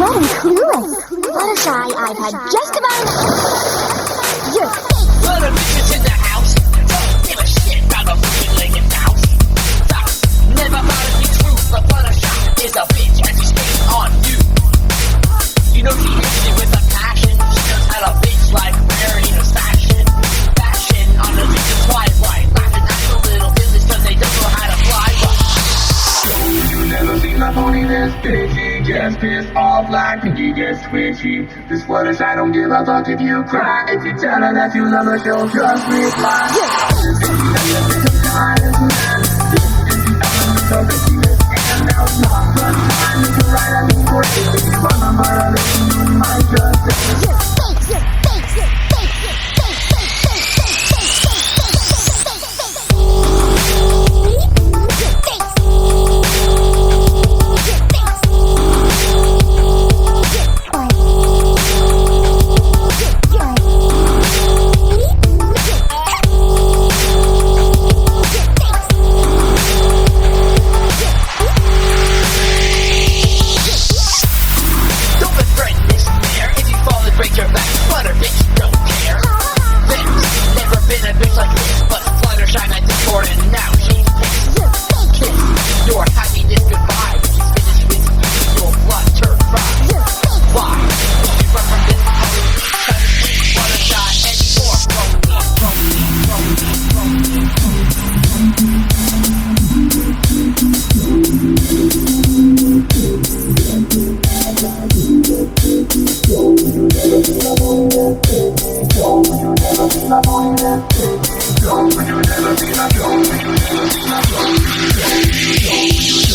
sad and clueless. Fluttershy, I've had just about enough. You're fake. Other bitches in the house. Don't give a shit about the freaking mouse. Never thought it'd be true, but Fluttershy is a bitch and she's staying on you. You know she hits it with a passion. She knows how to bitch like wearing a fashion. Fashion on the beach of Twilight. Laughing at the little business cause they don't know how to fly right. You never seen my pony this bitchy. Just pissed off like Pinky gets twitchy. This Fluttershy don't give a fuck if you cry. If you tell her that you love her, she'll just reply. Break your back, Flutter bitch, don't care. There's never been a bitch like this, but Fluttershy met this board and now she's pissed. Kiss your happiness goodbye. When she's finished with you, you'll flutter fry. Why? Won't you run from this pony? Try to treat Fluttershy anymore. Don't you never be my